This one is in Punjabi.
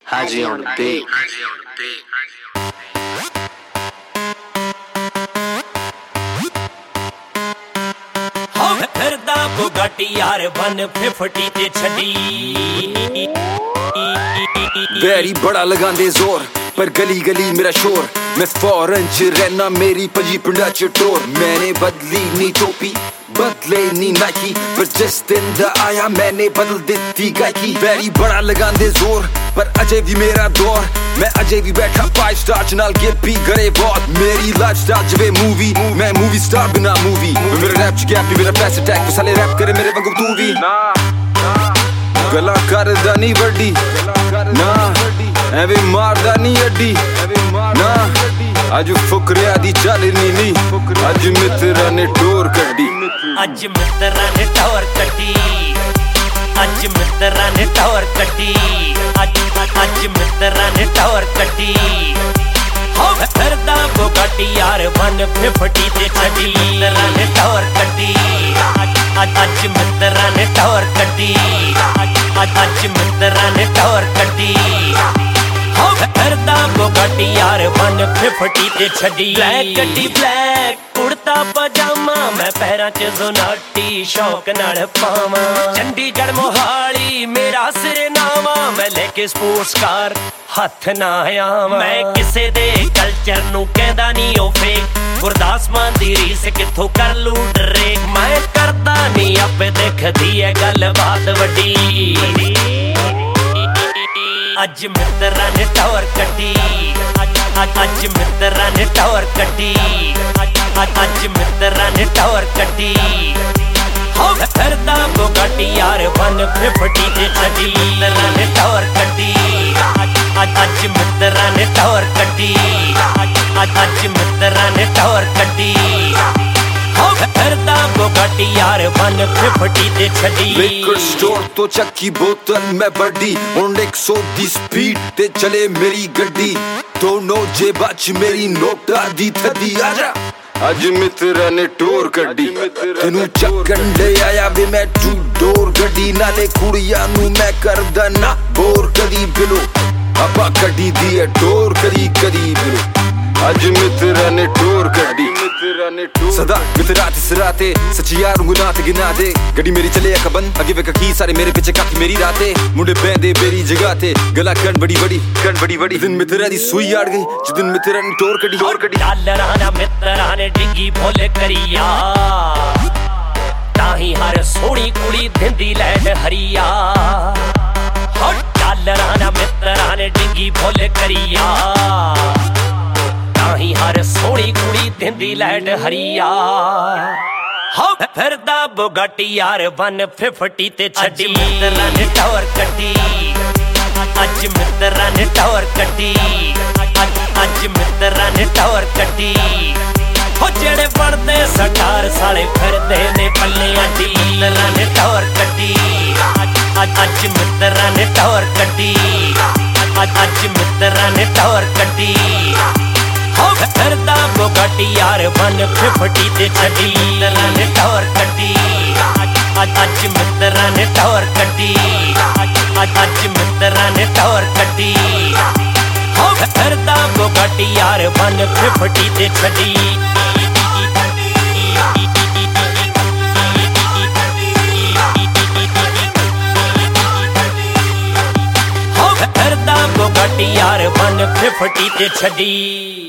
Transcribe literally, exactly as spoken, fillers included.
Haji on the beat. ਫਿਰਦਾ ਬੁਗਾਟੀ ਯਾਰ वन फिफ्टी ਤੇ ਛੱਡੀ ਵੈਰੀ ਬੜਾ ਲਗਾਂਦੇ ਜ਼ੋਰ पर गली गली मेरा शोर मैं फॉरन च रहना मेरी पजी पिंडा च टोर मैंने बदली नी टोपी बदले नी नाइकी पर जिस दिन दा आया मैंने बदल दी गायकी वैरी बड़ा लगांदे जोर पर अजय भी मेरा दौर मैं अजय भी बैठा फाइव स्टार च नाल गिप भी करे बहुत मेरी लाइफ स्टाइल जवे मूवी मैं मूवी स्टार बिना मूवी मेरा रैप च गैप मेरा पैस अटैक साले रैप करे मेरे वांगू तू भी गला करदा नी वड्डी ना ਐਵੇਂ ਮਾਰਦਾ ਨਹੀਂ ਅੱਡੀ ਨਾ ਅੱਜ ਫੁਕਰਿਆ ਦੀ ਚੱਲਣੀ ਨੀ ਅੱਜ ਮਿੱਤਰਾਂ ਨੇ ਟੋਰ ਕੱਢੀ ਅੱਜ ਮਿੱਤਰਾਂ ਨੇ ਟੋਰ ਕੱਢੀ ਅੱਜ ਮਿੱਤਰਾਂ ਨੇ ਟੋਰ ਕੱਢੀ ਅੱਜ ਅੱਜ ਮਿੱਤਰਾਂ ਨੇ ਟੋਰ ਕੱਢੀ ਹੋ ਫਿਰਦਾ ਬੁਗਾਟੀ ਯਾਰ वन फिफ्टी ਤੇ ਛੱਡੀ ਮਿੱਤਰਾਂ ਨੇ ਟੋਰ ਕੱਢੀ ਅੱਜ ਅੱਜ ਮਿੱਤਰਾਂ ਨੇ ਟੋਰ ਕੱਢੀ ਅੱਜ ਅੱਜ ਮਿੱਤਰਾਂ ਨੇ ਟੋਰ ਕੱਢੀ ਹੋ ਫਿਰਦਾ ਬੁਗਾਟੀ ਯਾਰ वन फिफ्टी ਤੇ ਛੱਡੀ ਬਲੈਕ ਗੱਡੀ ਬਲੈਕ ਕੁੜਤਾ ਪਜਾਮਾ ਮੈਂ ਪੈਰਾਂ 'ਚ ਜ਼ੋਨਾਟੀ ਸ਼ੌਕ ਨਾਲ ਪਾਵਾਂ ਚੰਡੀਗੜ੍ਹ ਮੋਹਾਲੀ ਮੇਰਾ ਸਿਰਨਾਵਾ ਮੈਂ ਲੈ ਕੇ ਸਪੋਰਟਸ ਕਾਰ ਹੱਥ ਨਾ ਆਵਾਂ ਮੈਂ ਕਿਸੇ ਦੇ ਕਲਚਰ ਨੂੰ ਕਹਿੰਦਾ ਨਹੀਂ ਉਹ ਫੇਕ ਗੁਰਦਾਸ ਮਾਨ ਦੀ ਰੀਸ ਕਿੱਥੋਂ ਕਰ ਲੂ ਡਰੇ ਮੈਂ ਕਰਦਾ ਨਹੀਂ ਆਪੇ ਦੇਖਦੀ ਐ ਗੱਲ ਬਾਤ ਵੱਡੀ ਅੱਜ ਮਿੱਤਰਾਂ ਨੇ ਟੌਰ ਕੱਢੀ ਅੱਜ ਮਿੱਤਰਾਂ ਨੇ ਟੌਰ ਕੱਢੀ ਅੱਜ ਮਿੱਤਰਾਂ ਨੇ ਟੌਰ ਕੱਢੀ ਹੋ ਫਿਰਦਾ ਬੁਗਾਟੀ ਯਾਰ वन फिफ्टी ਤੇ ਛੱਡੀ ਮਿੱਤਰਾਂ ਨੇ ਟੌਰ ਕੱਢੀ ਅੱਜ ਮਿੱਤਰਾਂ ਨੇ ਟੌਰ ਕੱਢੀ ਅੱਜ ਮਿੱਤਰਾਂ ਨੇ ਟੌਰ ਕੱਢੀ ਹੋ ਫਿਰਦਾ ਬੁਗਾਟੀ ਯਾਰ वन फिफ्टी ਤੇ ਛੱਡੀ ਲਿਕਰ ਸਟੋਰ ਤੋਂ ਚੱਕੀ ਬੋਤਲ ਮੈਂ ਵੱਡੀ ਹੁਣ ਇੱਕ ਸੌ ਦੀ ਸਪੀਡ ਤੇ ਚਲੇ ਮੇਰੀ ਗੱਡੀ ਦੋਨੋਂ ਜੇਬਾਂ 'ਚ ਮੇਰੀ ਨੋਟਾਂ ਦੀ ਥੱਦੀ ਆ ਜਾ ਅੱਜ ਮਿੱਤਰਾਂ ਨੇ ਟੋਰ ਕੱਢੀ ਤੈਨੂੰ ਚੱਕਣ ਲੈ ਆਇਆ ਵੇ ਮੈਂ ਟੂ ਡੋਰ ਗੱਡੀ ਨਾਲੇ ਕੁੜੀਆਂ ਨੂੰ ਮੈਂ ਕਰਦਾ ਨਾ ਬੋਰ ਕਦੀ ਬਿਲੋ ਆਪਾਂ ਕੱਢੀ ਦੀ ਐ ਟੋਰ ਕਦੀ ਕਦੀ ਬਿਲੋ ਅੱਜ ਮਿੱਤਰਾਂ ਨੇ ਟੋਰ ਕੱਢੀ सदा मित्रा सिराते सच्ची यार गुनाह ते गिना दे गड्डी मेरी चले खबन अगे वे की सारे मेरे पीछे काकी मेरी रातें मुंडे बैंदे मेरी जगह ते गला कण बड़ी बड़ी कण बड़ी बड़ी दिन मित्रा दी सुई आड़ गई जिस दिन मित्रा ने टोर कड़ी टोर कड़ी डालरा ना मित्रा ने डिंगी फुल करिया ताही हर सोहनी कुड़ी दिंदी लैंड हरिया हो डालरा ना मित्रा ने डिंगी फुल करिया ਤਾਹੀਂ ਹਰ ਸੋਹਣੀ ਕੁੜੀ ਦਿੰਦੀ ਲੈਂਡ ਹਰੀਆ ਹੋ ਫਿਰਦਾ ਬੁਗਾਟੀ ਯਾਰ वन फिफ्टी ਤੇ ਛੱਡੀ ਮਿੱਤਰਾਂ ਨੇ ਟੌਰ ਕੱਢੀ ਅੱਜ ਮਿੱਤਰਾਂ ਨੇ ਟੌਰ ਕੱਢੀ ਅੱਜ ਮਿੱਤਰਾਂ ਨੇ ਟੌਰ ਕੱਢੀ ਹੋ ਜਿਹੜੇ ਪੜਦੇ ਸਰਦਾਰ ਸਾਲੇ ਫਿਰਦੇ ਨੇ ਪੱਲਿਆਂ ਦੀ ਮਿੱਤਰਾਂ ਨੇ ਟੌਰ ਕੱਢੀ ਅੱਜ ਮਿੱਤਰਾਂ ਨੇ ਟੌਰ ਕੱਢੀ ਅੱਜ ਮਿੱਤਰਾਂ ਨੇ ਟੌਰ ਕੱਢੀ ਹੋ ਫਿਰਦਾ ਬੁਗਾਟੀ ਯਾਰ वन फिफ्टी ਤੇ ਛੱਡੀ ਮਿੱਤਰਾਂ ਨੇ ਟੌਰ ਕੱਢੀ ਅੱਜ ਮਿੱਤਰਾਂ ਨੇ ਟੌਰ ਕੱਢੀ ਅੱਜ ਮਿੱਤਰਾਂ ਨੇ ਟੌਰ ਕੱਢੀ ਹੋ ਫਿਰਦਾ ਬੁਗਾਟੀ ਯਾਰ वन फिफ्टी ਤੇ ਛੱਡੀ ਹੋ ਫਿਰਦਾ ਬੁਗਾਟੀ ਯਾਰ वन फिफ्टी ਤੇ ਛੱਡੀ